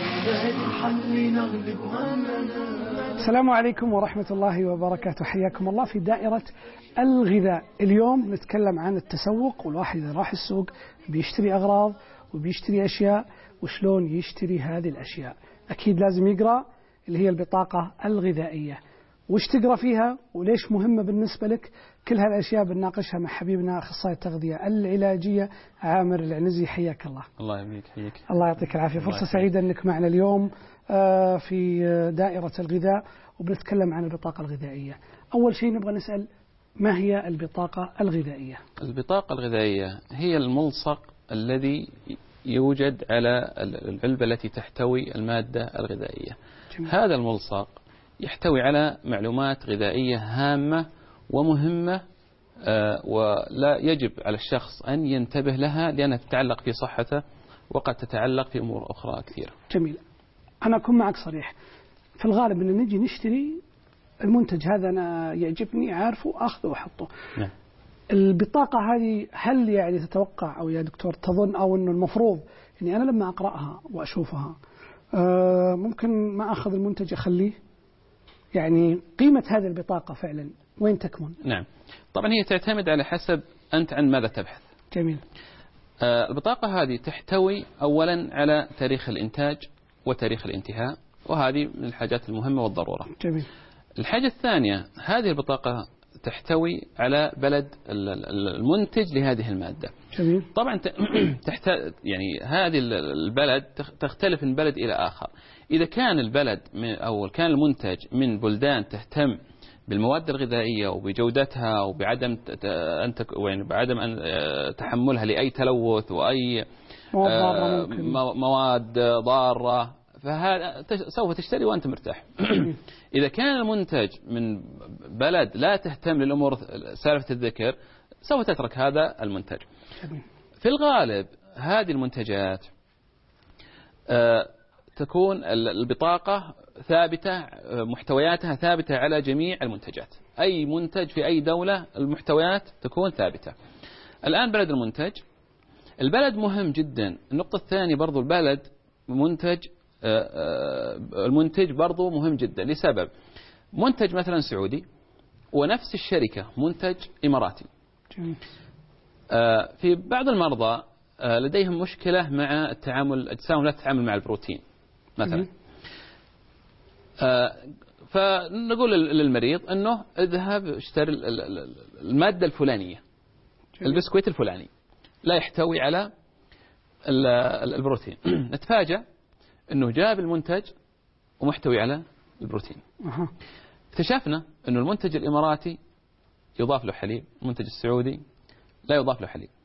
السلام عليكم ورحمة الله وبركاته، حياكم الله في دائرة الغذاء. اليوم نتكلم عن التسوق، والواحد إذا راح السوق بيشتري أغراض وبيشتري أشياء، وشلون يشتري هذه الأشياء. أكيد لازم يقرأ اللي هي البطاقة الغذائية، وش تقرأ فيها وليش مهمة بالنسبة لك. كل هالأشياء بنناقشها مع حبيبنا أخصائي التغذية العلاجية عامر العنزي. حياك الله. الله يبارك فيك. الله يعطيك العافية. فرصة سعيدة أنك معنا اليوم في دائرة الغذاء، وبنتكلم عن البطاقة الغذائية. أول شيء نبغى نسأل، ما هي البطاقة الغذائية؟ البطاقة الغذائية هي الملصق الذي يوجد على العلبة التي تحتوي المادة الغذائية. جميل. هذا الملصق يحتوي على معلومات غذائية هامة ومهمة، ولا يجب على الشخص أن ينتبه لها لأنها تتعلق في صحته، وقد تتعلق في أمور أخرى كثيرة. جميل. أنا أكون معك صريح، في الغالب أن نجي نشتري المنتج هذا، أنا يعجبني عارفه أخذه وأحطه. نعم. البطاقة هذه هل يعني تتوقع أو يا دكتور تظن أو أنه المفروض أني أنا لما أقرأها وأشوفها ممكن ما أخذ المنتج أخليه؟ يعني قيمة هذه البطاقة فعلا وين تكمن؟ نعم، طبعا هي تعتمد على حسب أنت عن ماذا تبحث. جميل. البطاقة هذه تحتوي أولا على تاريخ الإنتاج وتاريخ الانتهاء، وهذه من الحاجات المهمة والضرورة. جميل. الحاجة الثانية، هذه البطاقة تحتوي على بلد المنتج لهذه المادة. جميل. طبعا يعني هذه البلد تختلف من بلد إلى آخر. إذا كان البلد أو كان المنتج من بلدان تهتم بالمواد الغذائية وبجودتها وبعدم بعدم تحملها لأي تلوث وأي مواد ضارة، فهذا سوف تشتري وأنت مرتاح. إذا كان المنتج من بلد لا تهتم للأمور سالفة الذكر، سوف تترك هذا المنتج. في الغالب هذه المنتجات تكون البطاقة ثابتة، محتوياتها ثابتة على جميع المنتجات. أي منتج في أي دولة المحتويات تكون ثابتة. الآن بلد المنتج، البلد مهم جدا. النقطة الثانية برضو البلد المنتج برضو مهم جدا لسبب. منتج مثلا سعودي ونفس الشركة منتج إماراتي، في بعض المرضى لديهم مشكلة مع التعامل، أجسامهم لا تتعامل مع البروتين مثلا. فنقول للمريض أنه اذهب اشتري المادة الفلانية، البسكويت الفلاني لا يحتوي على البروتين. نتفاجأ أنه جاب المنتج ومحتوي على البروتين. اكتشفنا أنه المنتج الإماراتي يضاف له حليب، المنتج السعودي لا يضاف له حليب.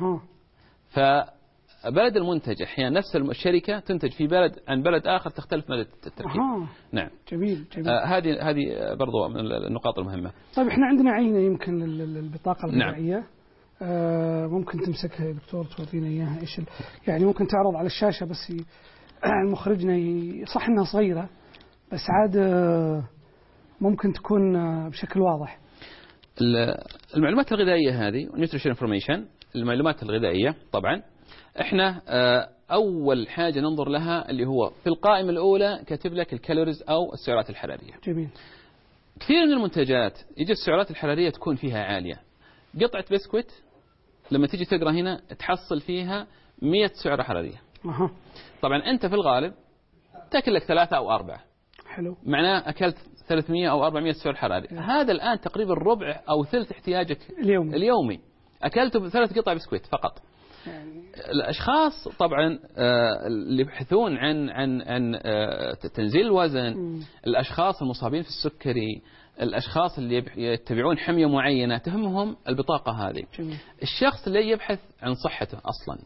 فبلد المنتج أحيانا نفس الشركة تنتج في بلد عن بلد آخر تختلف مدى التركيب. نعم. جميل. هذه برضو من النقاط المهمة. طيب احنا عندنا عينة يمكن للبطاقة الغذائية. نعم. ممكن تمسكها يا دكتور تورينا إياها إيش يعني ممكن تعرض على الشاشة بس مخرجنا صح إنها صغيرة بس عاد ممكن تكون بشكل واضح. المعلومات الغذائية هذه nutrition information، المعلومات الغذائية طبعا احنا أول حاجة ننظر لها اللي هو في القائمة الأولى كاتب لك الكالوريز أو السعرات الحرارية. جميل. كثير من المنتجات يجي السعرات الحرارية تكون فيها عالية. قطعة بسكويت لما تيجي تقرأ هنا تحصل فيها 100 سعرة حرارية. طبعا أنت في الغالب تأكل لك 3 أو 4. حلو. معناه أكلت 300 أو 400 سعر حراري. هذا الآن تقريبا ربع أو ثلث احتياجك اليومي. أكلته ب3 قطع بسكويت فقط. الأشخاص طبعا اللي يبحثون عن تنزيل الوزن، الأشخاص المصابين في السكري، الأشخاص اللي يتبعون حمية معينة تهمهم البطاقة هذه. الشخص اللي يبحث عن صحته أصلا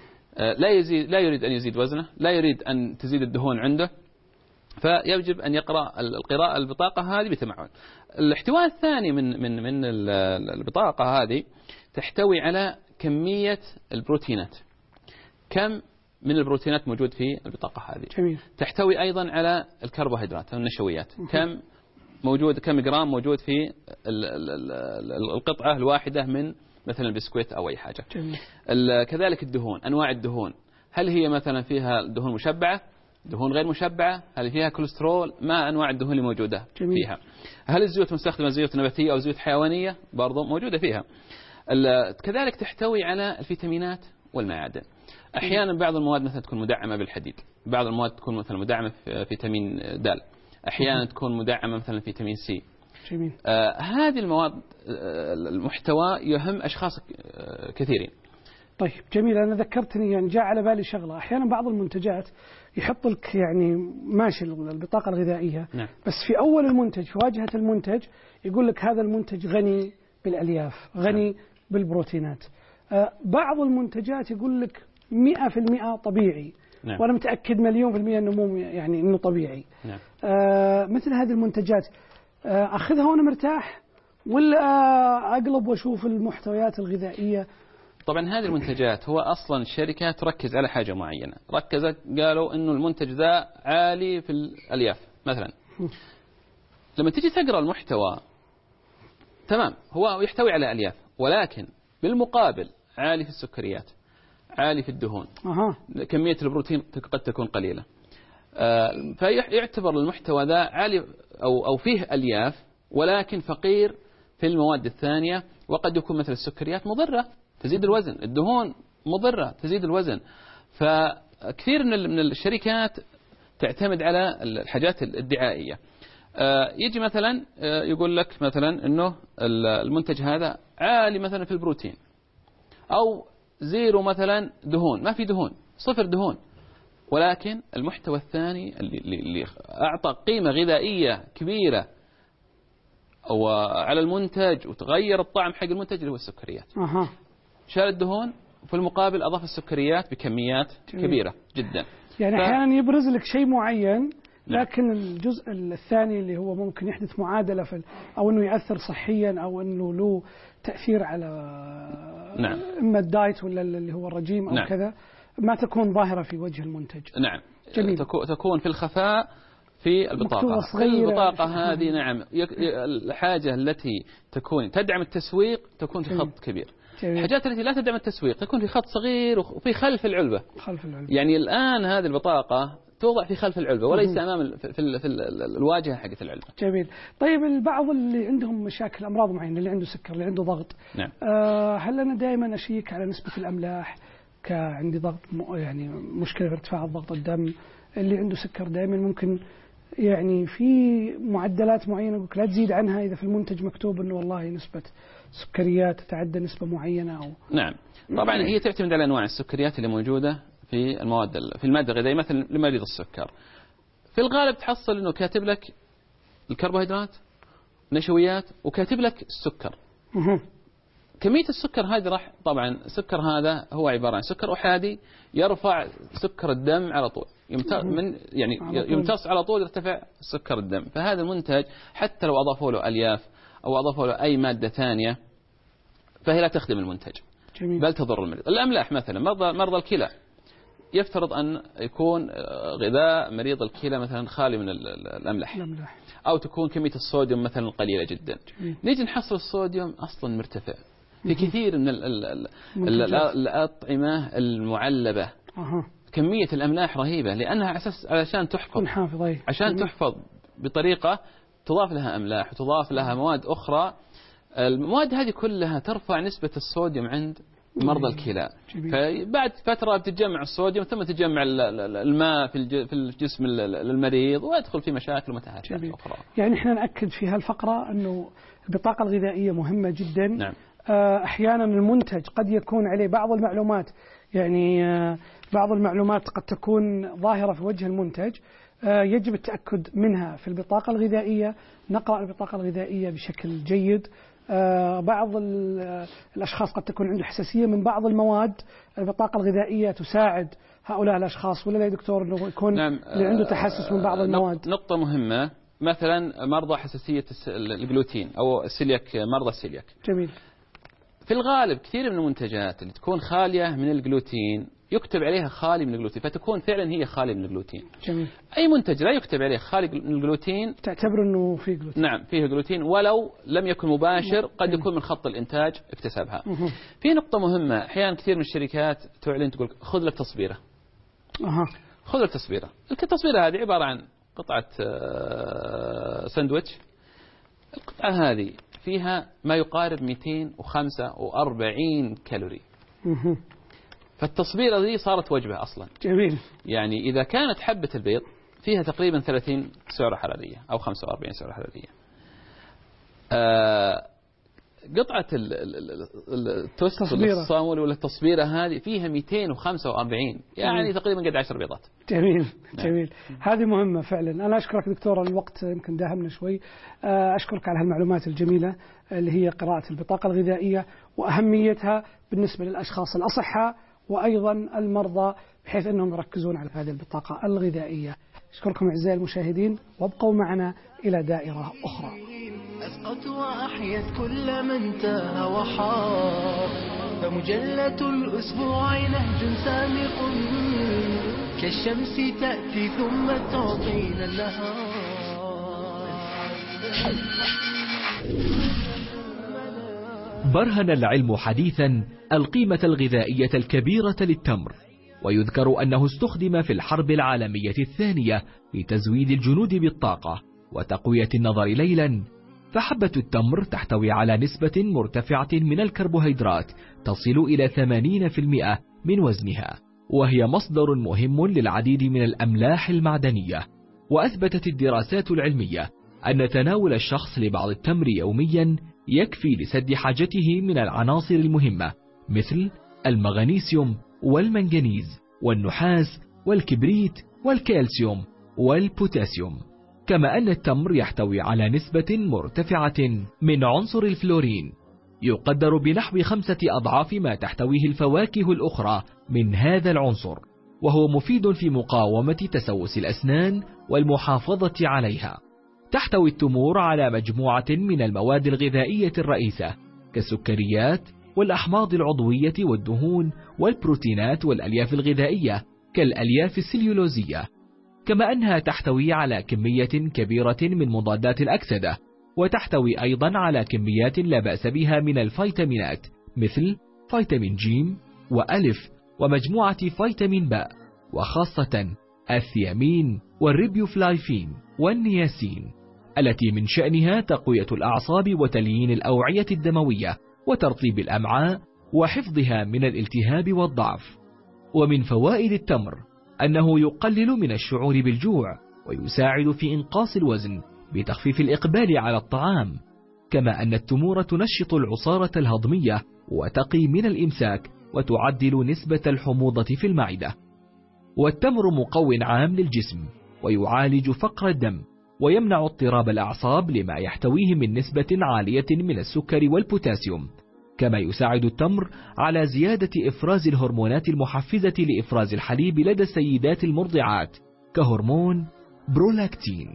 لا يريد أن يزيد وزنه، لا يريد أن تزيد الدهون عنده، فيجب أن يقرأ البطاقة هذه بتمعن. الاحتواء الثاني من البطاقة هذه تحتوي على كمية البروتينات. كم من البروتينات موجود في البطاقة هذه. جميل. تحتوي أيضا على الكربوهيدرات أو النشويات. كم جرام موجود في القطعة الواحدة من مثلا البسكويت أو أي حاجة. جميل. كذلك الدهون، أنواع الدهون، هل هي مثلا فيها دهون مشبعة، دهون غير مشبعة، هل فيها كوليسترول، ما أنواع الدهون اللي موجودة فيها، هل الزيوت مستخدمة زيوت نباتية أو زيوت حيوانية برضو موجودة فيها. كذلك تحتوي على الفيتامينات والمعادن. أحيانا بعض المواد مثلا تكون مدعمة بالحديد، بعض المواد تكون مثلا مدعمة في فيتامين د، أحيانا تكون مدعمة مثلا فيتامين سي. جميل. هذه المواد المحتوى يهم أشخاص كثيرين. طيب جميل. أنا ذكرتني يعني جاء على بالي شغلة، أحيانا بعض المنتجات يحط لك يعني ماشي البطاقة الغذائية. نعم. بس في أول المنتج في واجهة المنتج يقول لك هذا المنتج غني بالألياف، غني نعم. بالبروتينات. بعض المنتجات يقول لك 100% طبيعي. نعم. وأنا متأكد 100% أنه مو يعني أنه طبيعي. نعم. مثل هذه المنتجات أخذها وأنا مرتاح ولا أقلب وأشوف المحتويات الغذائية؟ طبعا هذه المنتجات هو أصلا الشركة تركز على حاجة معينة، ركزت قالوا إنه المنتج ذا عالي في الألياف مثلا. لما تيجي تقرأ المحتوى تمام هو يحتوي على ألياف، ولكن بالمقابل عالي في السكريات، عالي في الدهون. كمية البروتين قد تكون قليلة. فيعتبر المحتوى ذا عالي أو فيه ألياف ولكن فقير في المواد الثانية، وقد يكون مثل السكريات مضرة تزيد الوزن، الدهون مضرة تزيد الوزن. فكثير من الشركات تعتمد على الحاجات الدعائية. يجي مثلا يقول لك مثلا انه المنتج هذا عالي مثلا في البروتين، او زيرو مثلا دهون، ما في دهون، 0 دهون، ولكن المحتوى الثاني اللي اعطى قيمة غذائية كبيرة وعلى المنتج وتغير الطعم حق المنتج اللي هو السكريات. شال الدهون وفي المقابل أضاف السكريات بكميات كبيرة جدا. يعني أحيانا يبرز لك شيء معين لكن الجزء الثاني اللي هو ممكن يحدث معادلة أو أنه يأثر صحيا أو أنه له تأثير على نعم. إما الدايت ولا اللي هو الرجيم أو نعم. كذا، ما تكون ظاهرة في وجه المنتج. نعم. جميل. تكون في الخفاء في البطاقة. البطاقة هذه نعم الحاجة التي تكون تدعم التسويق تكون في خط كبير. الحاجات التي لا تدعم التسويق تكون في خط صغير وفي خلف العلبة. يعني الآن هذه البطاقة توضع في خلف العلبة وليس أمام في الواجهة حقت العلبة. جميل. طيب البعض اللي عندهم مشاكل أمراض معينة، اللي عنده سكر، اللي عنده ضغط، نعم. هل أنا دائما أشيك على نسبة الأملاح؟ عندي ضغط يعني مشكلة في ارتفاع ضغط الدم. اللي عنده سكر دائما ممكن يعني في معدلات معينة لا تزيد عنها إذا في المنتج مكتوب إنه والله نسبة سكريات تتعدى نسبة معينة أو. نعم. طبعا هي تعتمد على أنواع السكريات اللي موجودة في المادة الغذائية. مثلا لمريض السكر في الغالب تحصل إنه كاتب لك الكربوهيدرات، نشويات، وكاتب لك السكر. كمية السكر هذه طبعا السكر هذا هو عبارة عن سكر أحادي يرفع سكر الدم على طول. يمتص على طول يرتفع سكر الدم. فهذا المنتج حتى لو أضافوا له ألياف أو أضافوا له أي مادة ثانية فهي لا تخدم المنتج. جميل. بل تضر المريض. الأملاح مثلا مرضى الكلى يفترض أن يكون غذاء مريض الكلى مثلا خالي من الأملاح أو تكون كمية الصوديوم مثلا قليلة جدا. نيجي نحصل الصوديوم أصلا مرتفع في كثير من الأطعمة المعلبة. كمية الأملاح رهيبة لأنها علشان تحفظ عشان تحفظ بطريقة تضاف لها أملاح وتضاف لها مواد أخرى. المواد هذه كلها ترفع نسبة الصوديوم عند مرضى الكلى. فبعد فترة بتتجمع الصوديوم ثم تتجمع الماء في الجسم المريض ويدخل في مشاكل ومتاهات أخرى. يعني احنا نأكد في هالفقرة أنه البطاقة الغذائية مهمة جدا. نعم. أحيانا المنتج قد يكون عليه بعض المعلومات، يعني بعض المعلومات قد تكون ظاهرة في وجه المنتج، يجب التأكد منها في البطاقة الغذائية. نقرأ البطاقة الغذائية بشكل جيد. بعض الأشخاص قد تكون عنده حساسية من بعض المواد. البطاقة الغذائية تساعد هؤلاء الأشخاص ولا لا يا دكتور أنه يكون اللي عنده تحسس من بعض المواد؟ نقطة مهمة. مثلا مرضى حساسية الجلوتين أو السيلياك، مرضى السيلياك. جميل. في الغالب كثير من المنتجات اللي تكون خالية من الجلوتين يكتب عليها خالي من الجلوتين فتكون فعلا هي خالية من الجلوتين. جميل. أي منتج لا يكتب عليه خالي من الجلوتين تعتبر أنه فيه جلوتين. نعم فيه جلوتين ولو لم يكن مباشر، قد يكون من خط الإنتاج اكتسبها. في نقطة مهمة، أحيانا كثير من الشركات تعلن تقول خذ لك تصبيرة. خذ لك تصبيرة. التصبيرة هذه عبارة عن قطعة ساندويتش. القطعة هذه فيها ما يقارب 245 كالوري. فالتصبيرة دي صارت وجبة أصلا. جميل. يعني إذا كانت حبة البيض فيها تقريبا 30 سعرة حرارية أو 45 سعرة حرارية. قطعة التوست الصامولي ولا التصبيرة هذه فيها 245 يعني تقريبا قد 10 بيضات. جميل. جميل. هذه مهمة فعلا. أنا أشكرك دكتور، الوقت يمكن داهمنا شوي. أشكرك على هالمعلومات الجميلة اللي هي قراءة البطاقة الغذائية وأهميتها بالنسبة للأشخاص الأصحاء وأيضا المرضى بحيث أنهم يركزون على هذه البطاقة الغذائية. أشكركم أعزائي المشاهدين وابقوا معنا إلى دائرة أخرى. أسقط وأحيت كل من تاه وحار، فمجلة الأسبوع نهج سامق كالشمس تأتي ثم تعطينا النهار. برهن العلم حديثا القيمة الغذائية الكبيرة للتمر، ويذكر أنه استخدم في الحرب العالمية الثانية لتزويد الجنود بالطاقة وتقوية النظر ليلا. فحبة التمر تحتوي على نسبة مرتفعة من الكربوهيدرات تصل إلى 80% من وزنها، وهي مصدر مهم للعديد من الأملاح المعدنية. وأثبتت الدراسات العلمية أن تناول الشخص لبعض التمر يوميا يكفي لسد حاجته من العناصر المهمة مثل المغنيسيوم والمنغنيز والنحاس والكبريت والكالسيوم والبوتاسيوم. كما أن التمر يحتوي على نسبة مرتفعة من عنصر الفلورين يقدر بنحو 5 أضعاف ما تحتويه الفواكه الأخرى من هذا العنصر. وهو مفيد في مقاومة تسوس الأسنان والمحافظة عليها. تحتوي التمور على مجموعة من المواد الغذائية الرئيسة كالسكريات والأحماض العضوية والدهون والبروتينات والألياف الغذائية كالألياف السليولوزية، كما أنها تحتوي على كمية كبيرة من مضادات الأكسدة، وتحتوي أيضا على كميات لا بأس بها من الفيتامينات مثل فيتامين ج وألف ومجموعة فيتامين باء، وخاصة الثيامين والريبيوفلايفين والنياسين التي من شأنها تقوية الأعصاب وتليين الأوعية الدموية وترطيب الأمعاء وحفظها من الالتهاب والضعف. ومن فوائد التمر أنه يقلل من الشعور بالجوع ويساعد في إنقاص الوزن بتخفيف الإقبال على الطعام، كما أن التمور تنشط العصارة الهضمية وتقي من الإمساك وتعدل نسبة الحموضة في المعدة. والتمر مقوٍ عام للجسم ويعالج فقر الدم ويمنع اضطراب الأعصاب لما يحتويه من نسبة عالية من السكر والبوتاسيوم، كما يساعد التمر على زيادة إفراز الهرمونات المحفزة لإفراز الحليب لدى السيدات المرضعات كهرمون برولاكتين.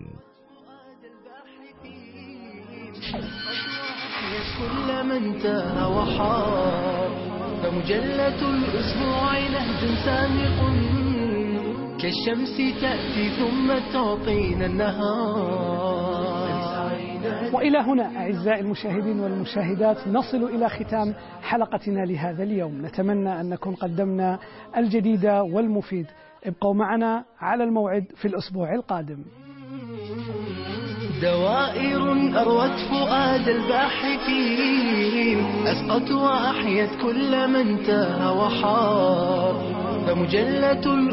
كل من تاه وحار فمجلة الأسبوع نهج سامق كالشمس تأتي ثم تعطينا النهار. وإلى هنا أعزائي المشاهدين والمشاهدات نصل إلى ختام حلقتنا لهذا اليوم. نتمنى أن نكون قدمنا الجديد والمفيد. ابقوا معنا على الموعد في الأسبوع القادم. دوائر أروت فؤاد الباحثين أسقط وأحيت كل من تاه وحار فمجلة